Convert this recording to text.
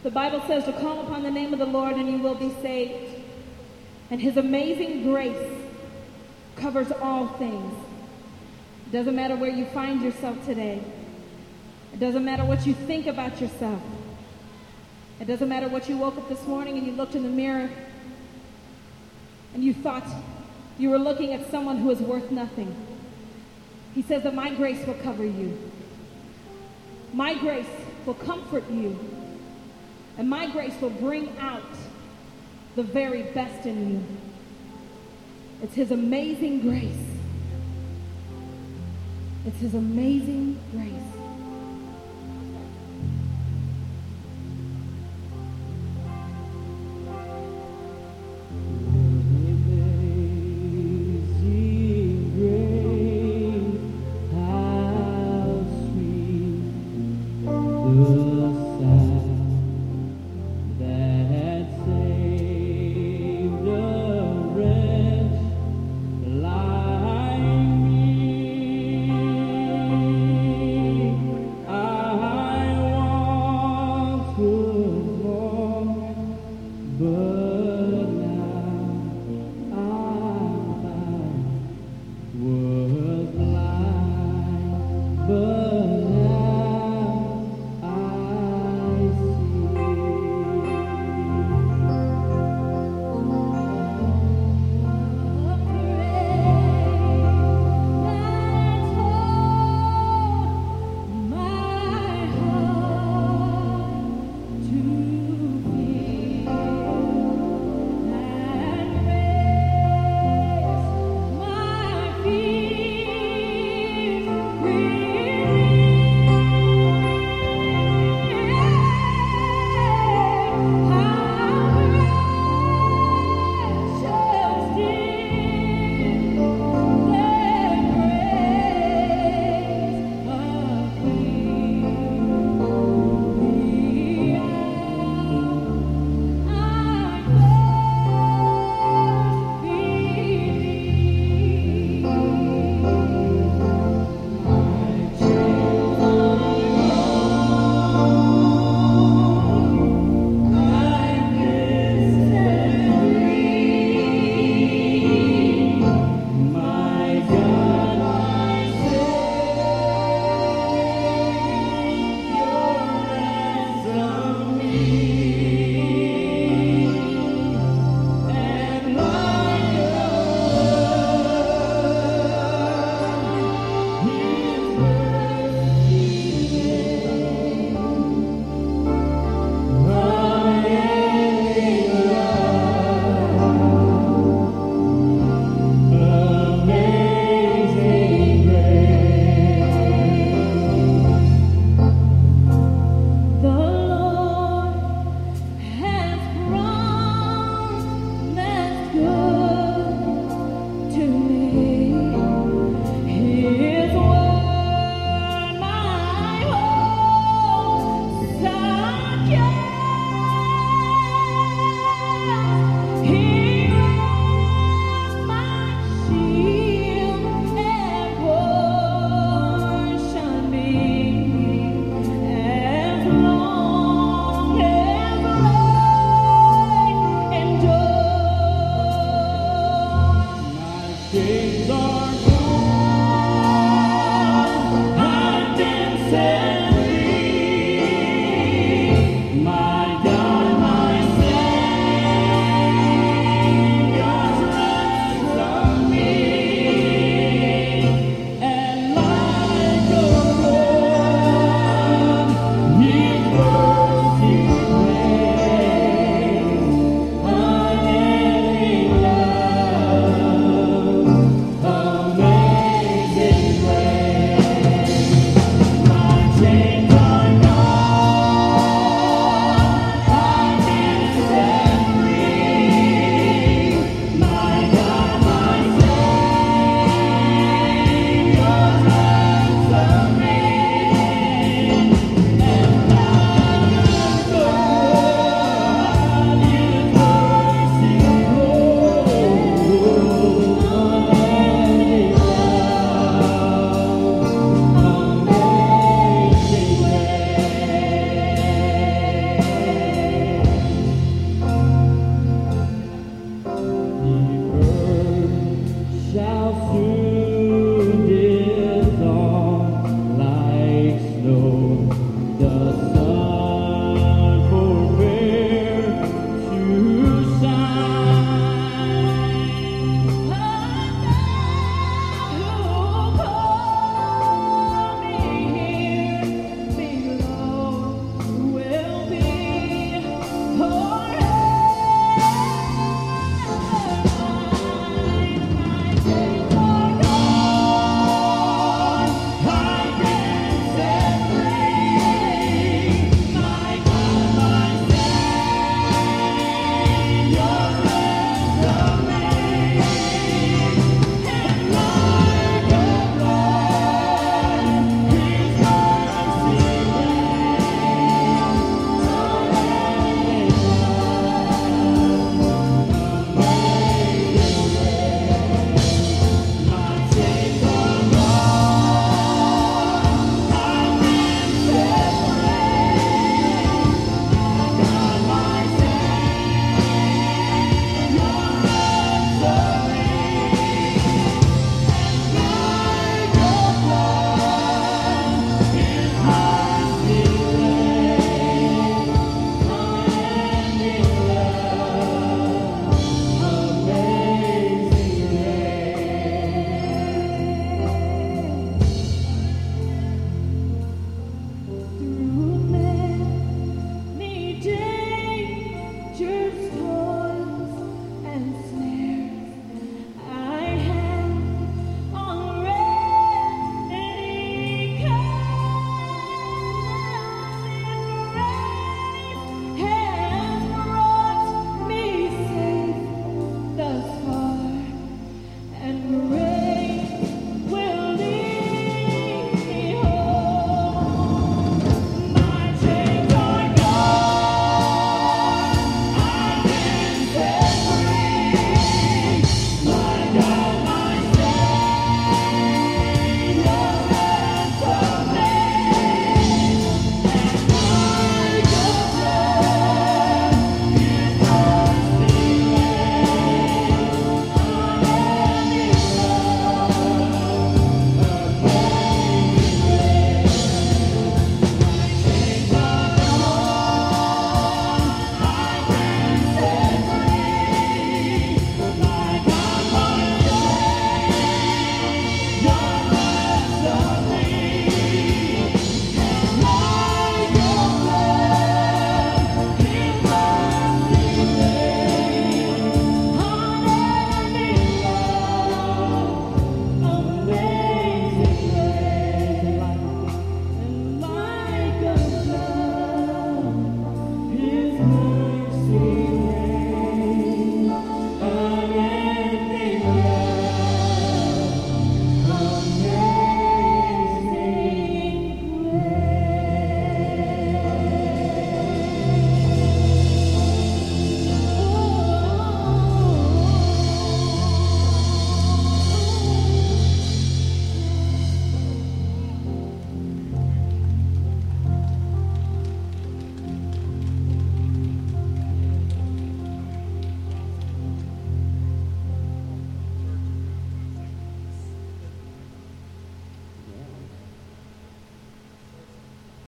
The Bible says to call upon the name of the Lord and you will be saved. And his amazing grace covers all things. It doesn't matter where you find yourself today. It doesn't matter what you think about yourself. It doesn't matter what you woke up this morning and you looked in the mirror and you thought you were looking at someone who is worth nothing. He says that my grace will cover you. My grace will comfort you. And my grace will bring out the very best in you. It's his amazing grace. It's his amazing grace. But